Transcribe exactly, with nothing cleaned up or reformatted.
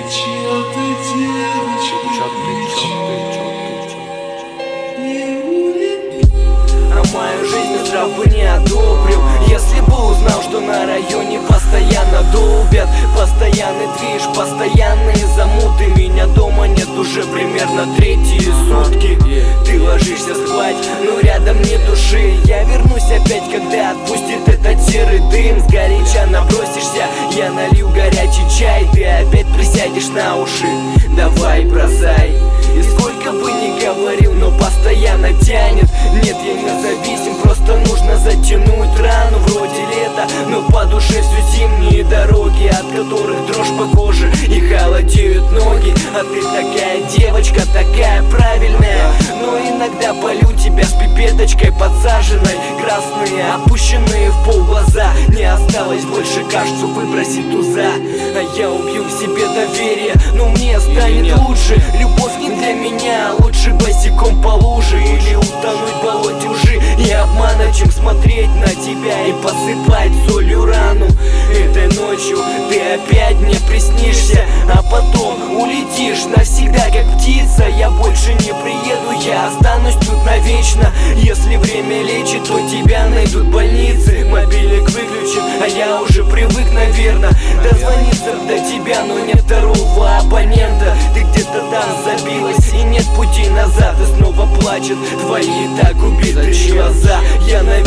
Чё ты, девочка, Чё ты, чё ты, чё ты, чё ты? не улетишь? А мою жизнь здрав бы не одобрил, если бы узнал, что на районе постоянно долбят. Постоянный движ, постоянные замуты. Меня дома нет уже примерно третьи сутки. Ты ложишься спать, но рядом ни души. Я вернусь опять, когда отпустит этот серый дым. Сгоряча набросишься, я налью горячий чай. Ты опять присядешь на уши, давай бросай. И сколько бы ни говорил, но постоянно тянет. Нет, я не зависим, просто нужно затянуть рану. Вроде лето, но по душе все зимние дороги, от которых дрожь по коже и холодеют ноги. А ты такая девочка, такая правильная, но иногда полю тебя с пипеточкой подсаженной. Красные, опущенные в пол глаза. Не осталось больше, кажется, выбросить туза. А я убью в себе доверие, но мне станет лучше. Любовь не для меня, лучше босиком по луже. Или утонуть в болоте лжи и обмана, чем смотреть на тебя и посыпать солью рану. Этой ночью ты опять мне приснишься, а потом улетишь навсегда, как птица. Я больше не приеду, я останусь тут навечно. Если время лечит, то тебя найдут в больнице. Мобильник выключен, а я уже привык, наверное, дозвониться до тебя, но нет второго абонента. Ты где-то там забилась, и нет пути назад. И снова плачет твои так убитые глаза. Я на